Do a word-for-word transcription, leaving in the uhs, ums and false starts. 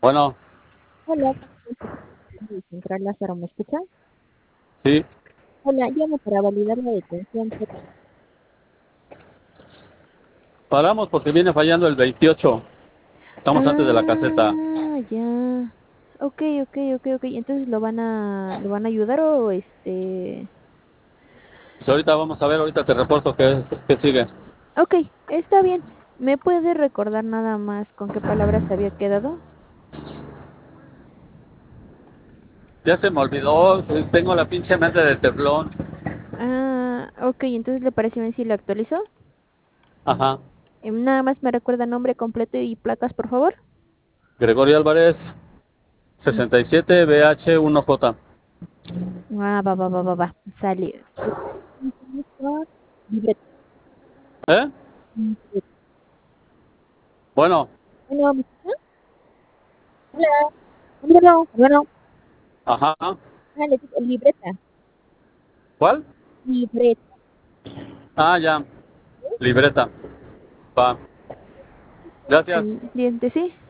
Bueno, Hola, Central Lázaro, ¿me escucha? sí. Hola, llamo para validar la detención. por- Paramos porque viene fallando el veintiocho. Estamos antes de la caseta. Ah, ya. Ok, ok, ok, ok. Entonces lo van a, lo van a ayudar o este. Pues ahorita vamos a ver, ahorita te reporto qué, qué sigue. Ok, está bien. ¿Me puede recordar nada más con qué palabras se había quedado? Ya se me olvidó, tengo la pinche mente de teflón. Ah, ok, entonces le parece bien si lo actualizo. Ajá. Em, nada más me recuerda nombre completo y placas, por favor. Gregorio Álvarez, Mm. sesenta y siete B H uno J. Ah, va, va, va, va, va. Sale. Libreta. ¿Eh? Bueno, Bueno, ¿me escucha? Hola. Bueno, bueno. ajá. Ah, le digo, libreta. ¿Cuál? Libreta. Ah, ya. Libreta. Va. Gracias. Pendiente, sí.